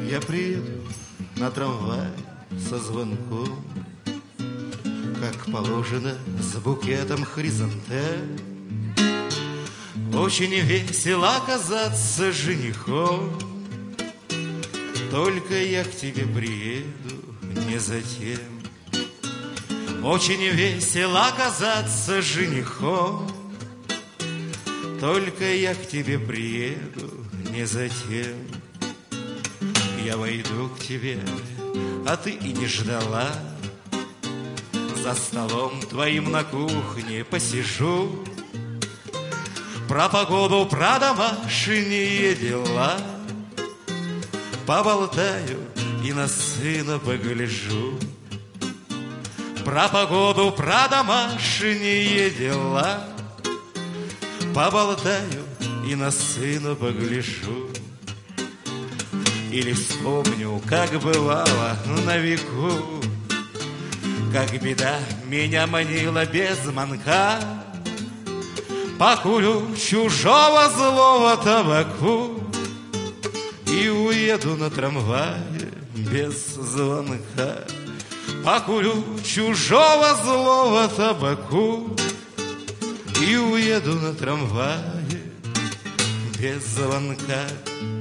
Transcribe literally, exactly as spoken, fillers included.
Я приеду на трамвай со звонком, как положено, с букетом хризантем. Очень весело оказаться женихом, только я к тебе приеду не за тем. Очень весело оказаться женихом, только я к тебе приеду не за тем. Я войду к тебе, а ты и не ждала. За столом твоим на кухне посижу, про погоду, про домашние дела поболтаю и на сына погляжу. Про погоду, про домашние дела поболтаю и на сына погляжу. Или вспомню, как бывало на веку, как беда меня манила без манка. Покурю чужого злого табаку и уеду на трамвае без звонка. Покурю чужого злого табаку и уеду на трамвае без звонка.